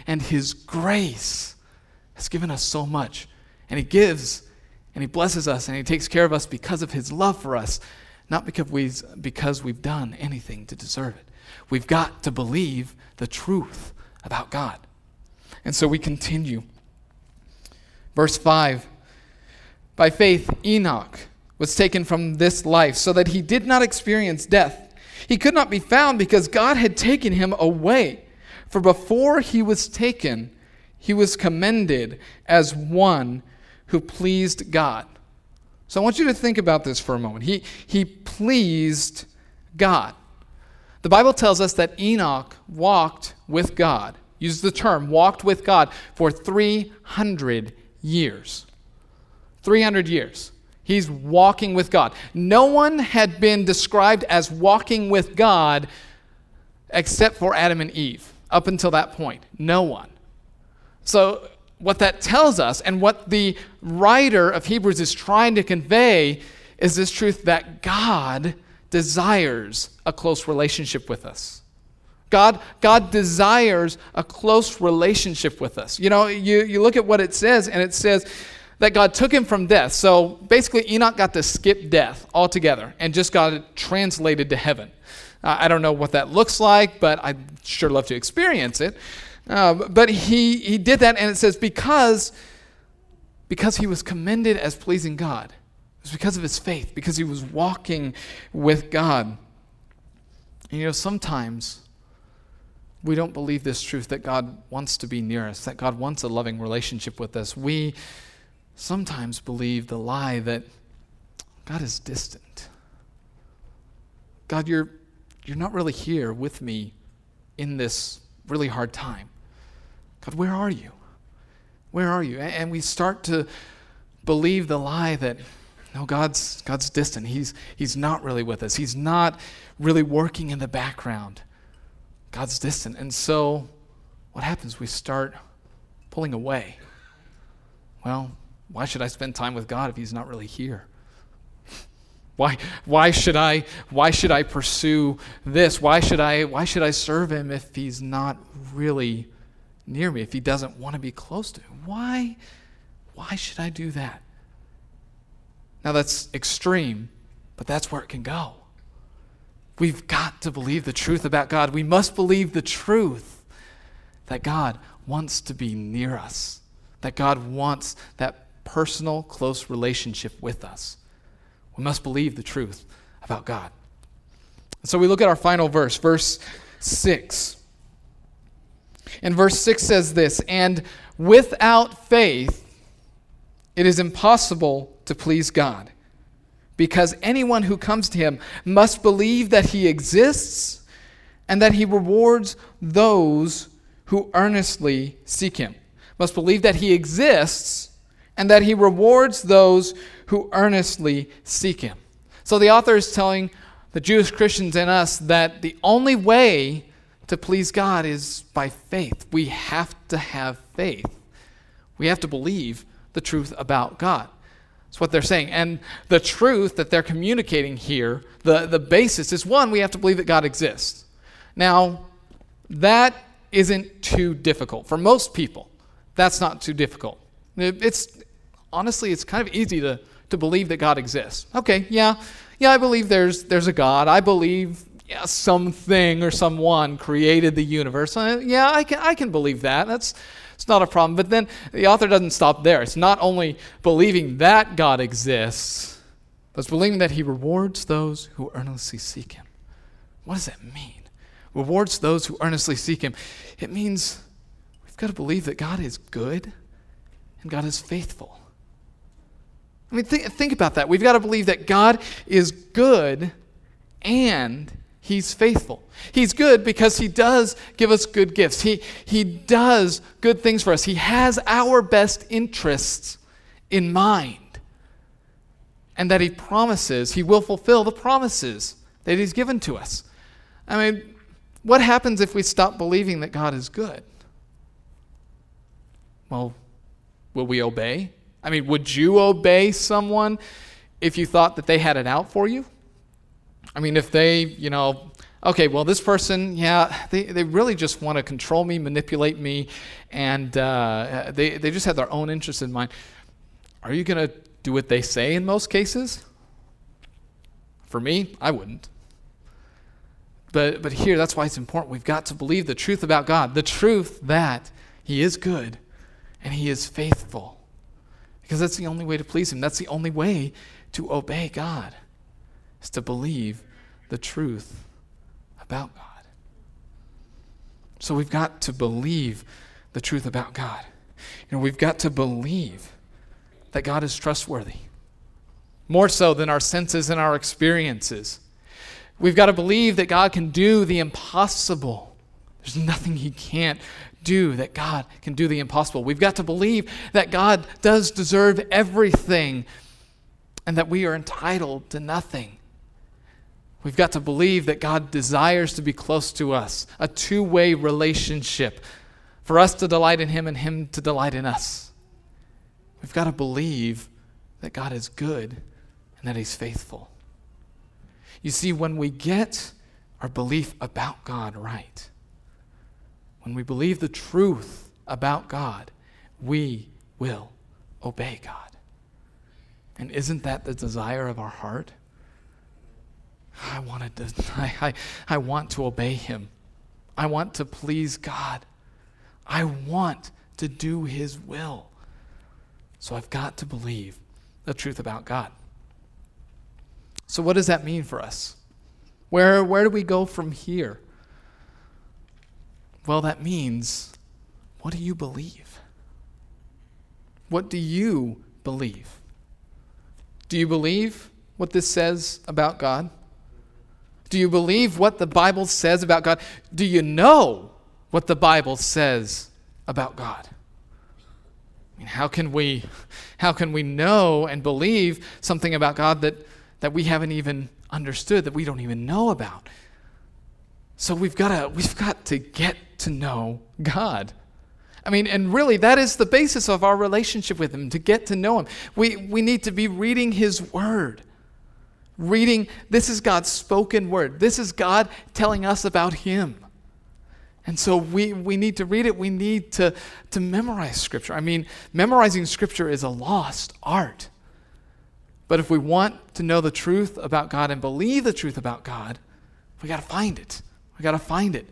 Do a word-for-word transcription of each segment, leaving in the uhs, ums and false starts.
and his grace has given us so much. And he gives, and he blesses us, and he takes care of us because of his love for us, not because we've, because we've done anything to deserve it. We've got to believe the truth about God. And so we continue. Verse five, by faith Enoch was taken from this life so that he did not experience death. He could not be found because God had taken him away. For before he was taken, he was commended as one who pleased God. So I want you to think about this for a moment. He, he pleased God. The Bible tells us that Enoch walked with God, used the term walked with God for three hundred years. three hundred years. He's walking with God. No one had been described as walking with God except for Adam and Eve up until that point. No one. So what that tells us, and what the writer of Hebrews is trying to convey, is this truth that God desires a close relationship with us. God, God desires a close relationship with us. You know, you, you look at what it says, and it says that God took him from death. So basically, Enoch got to skip death altogether and just got it translated to heaven. Uh, I don't know what that looks like, but I'd sure love to experience it. Uh, but he, he did that, and it says because, because he was commended as pleasing God. It was because of his faith, because he was walking with God. And you know, sometimes we don't believe this truth that God wants to be near us, that God wants a loving relationship with us. We sometimes believe the lie that God is distant. God, you're you're not really here with me in this really hard time. God, where are you? Where are you? And we start to believe the lie that no, God's God's distant. He's he's not really with us. He's not really working in the background. God's distant. And so what happens? We start pulling away. Well, why should I spend time with God if he's not really here? Why why should I why should I pursue this? Why should I why should I serve him if he's not really near me, if he doesn't want to be close to me? Why why should I do that? Now that's extreme, but that's where it can go. We've got to believe the truth about God. We must believe the truth that God wants to be near us, that God wants that personal, close relationship with us. We must believe the truth about God. So we look at our final verse, verse six. And verse six says this, and without faith, it is impossible to please God, because anyone who comes to him must believe that he exists and that he rewards those who earnestly seek him. Must believe that he exists and that he rewards those who earnestly seek him. So the author is telling the Jewish Christians and us that the only way to please God is by faith. We have to have faith. We have to believe the truth about God. That's what they're saying. And the truth that they're communicating here, the, the basis is, one, we have to believe that God exists. Now, that isn't too difficult. For most people, that's not too difficult. It's honestly, it's kind of easy to, to believe that God exists. Okay, yeah, yeah, I believe there's there's a God. I believe yeah, something or someone created the universe. Uh, yeah, I can I can believe that. That's it's not a problem. But then the author doesn't stop there. It's not only believing that God exists, but it's believing that he rewards those who earnestly seek him. What does that mean? Rewards those who earnestly seek him. It means we've got to believe that God is good and God is faithful. I mean, think, think about that. We've got to believe that God is good and he's faithful. He's good because he does give us good gifts. He, he does good things for us. He has our best interests in mind. And that he promises, he will fulfill the promises that he's given to us. I mean, what happens if we stop believing that God is good? Well, will we obey? I mean, would you obey someone if you thought that they had it out for you? I mean, if they, you know, Okay, well, this person, yeah, they, they really just want to control me, manipulate me, and uh, they, they just have their own interests in mind. Are you going to do what they say in most cases? For me, I wouldn't. But but here, that's why it's important. We've got to believe the truth about God, the truth that he is good and he is faithful. Because that's the only way to please him. That's the only way to obey God, is to believe the truth about God. So we've got to believe the truth about God. You know, we've got to believe that God is trustworthy, more so than our senses and our experiences. We've got to believe that God can do the impossible. There's nothing he can't do, that God can do the impossible. We've got to believe that God does deserve everything and that we are entitled to nothing. We've got to believe that God desires to be close to us, a two-way relationship, for us to delight in him and him to delight in us. We've got to believe that God is good and that he's faithful. You see, when we get our belief about God right, when we believe the truth about God, we will obey God. And isn't that the desire of our heart? I wanted to, I, I, I want to obey him. I want to please God. I want to do his will. So I've got to believe the truth about God. So what does that mean for us? Where, where do we go from here? Well, that means, what do you believe? What do you believe? Do you believe what this says about God? Do you believe what the Bible says about God? Do you know what the Bible says about God? I mean, how can we, how can we know and believe something about God that, that we haven't even understood, that we don't even know about? So we've got to, we've got to get to know God. I mean, and really that is the basis of our relationship with him, to get to know him. We, we need to be reading his word. Reading, this is God's spoken word. This is God telling us about him. And so we, we need to read it. We need to, to memorize Scripture. I mean, memorizing Scripture is a lost art. But if we want to know the truth about God and believe the truth about God, we got to find it. We got to find it.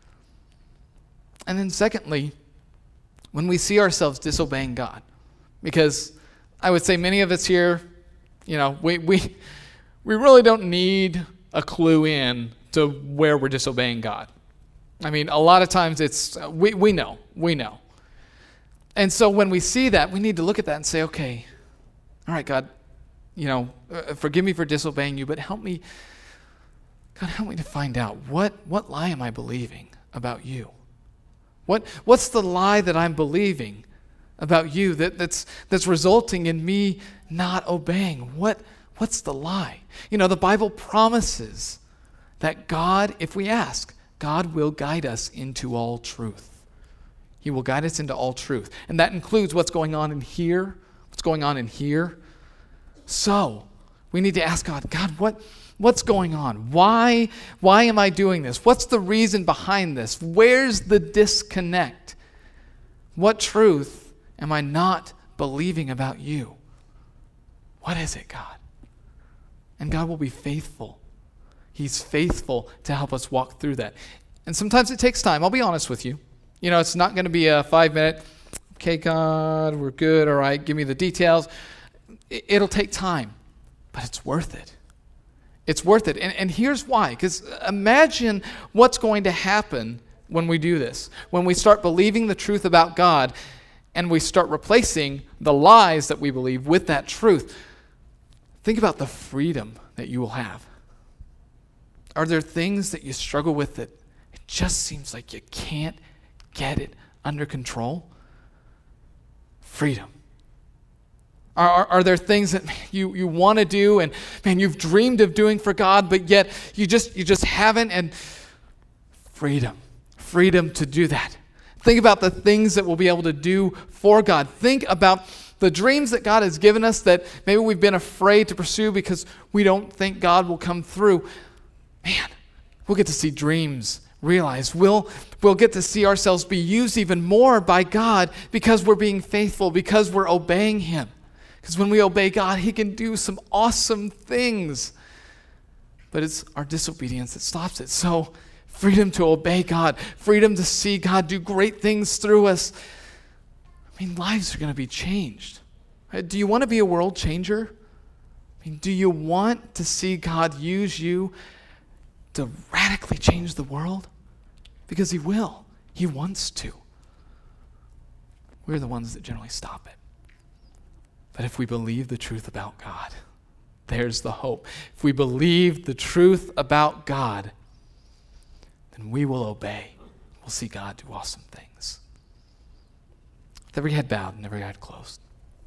And then secondly, when we see ourselves disobeying God, because I would say many of us here, you know, we we we really don't need a clue in to where we're disobeying God. I mean, a lot of times it's, we, we know, we know. And so when we see that, we need to look at that and say, okay, all right, God, you know, uh, forgive me for disobeying you, but help me, God, help me to find out, what, what lie am I believing about you? What, what's the lie that I'm believing about you that, that's, that's resulting in me not obeying? What, what's the lie? You know, the Bible promises that God, if we ask, God will guide us into all truth. He will guide us into all truth. And that includes what's going on in here, what's going on in here. So, we need to ask God, God, what, what's going on? Why, why am I doing this? What's the reason behind this? Where's the disconnect? What truth am I not believing about you? What is it, God? And God will be faithful. He's faithful to help us walk through that. And sometimes it takes time. I'll be honest with you. You know, it's not going to be a five-minute, okay, God, we're good, all right, give me the details. It'll take time, but it's worth it. It's worth it. And, and here's why. Because imagine what's going to happen when we do this. When we start believing the truth about God and we start replacing the lies that we believe with that truth. Think about the freedom that you will have. Are there things that you struggle with that it just seems like you can't get it under control? Freedom. Are, are, are there things that you, you want to do and man, you've dreamed of doing for God, but yet you just you just haven't? And freedom. Freedom to do that. Think about the things that we'll be able to do for God. Think about the dreams that God has given us that maybe we've been afraid to pursue because we don't think God will come through. Man, We'll get to see dreams realized. We'll, we'll get to see ourselves be used even more by God because we're being faithful, because we're obeying him. Because when we obey God, he can do some awesome things. But it's our disobedience that stops it. So freedom to obey God, freedom to see God do great things through us. I mean, lives are going to be changed. Do you want to be a world changer? I mean, do you want to see God use you to radically change the world? Because he will. He wants to. We're the ones that generally stop it. But if we believe the truth about God, there's the hope. If we believe the truth about God, then we will obey. We'll see God do awesome things. With every head bowed and every eye closed.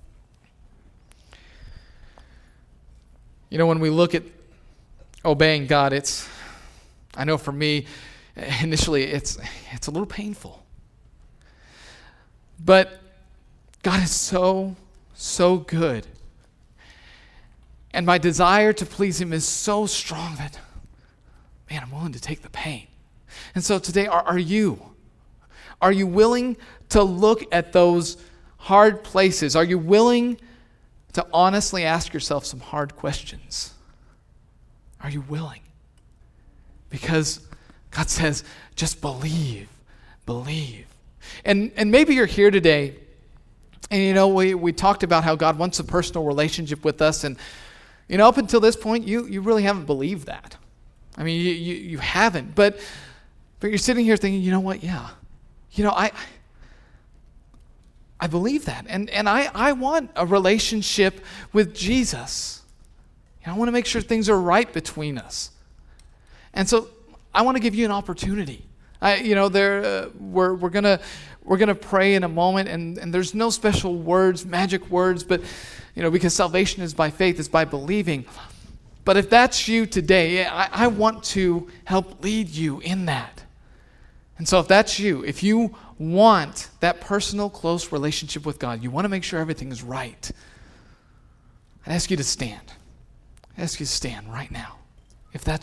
You know, when we look at obeying God, it's, I know for me, initially it's it's a little painful. But God is so, so good. And my desire to please him is so strong that, man, I'm willing to take the pain. And so today, are, are you? Are you willing to look at those hard places? Are you willing to honestly ask yourself some hard questions? Are you willing? Because God says, just believe, believe. And and maybe you're here today, and you know, we, we talked about how God wants a personal relationship with us, and you know, up until this point, you, you really haven't believed that. I mean, you, you, you haven't, but but you're sitting here thinking, you know what, yeah. You know, I I believe that, and, and I, I want a relationship with Jesus. You know, I want to make sure things are right between us. And so I want to give you an opportunity. I, you know, there uh, we're we're gonna we're gonna pray in a moment, and, and there's no special words, magic words, but you know, because salvation is by faith, it's by believing. But if that's you today, I, I want to help lead you in that. And so if that's you, if you want that personal, close relationship with God, you want to make sure everything is right, I ask you to stand. I ask you to stand right now. If that's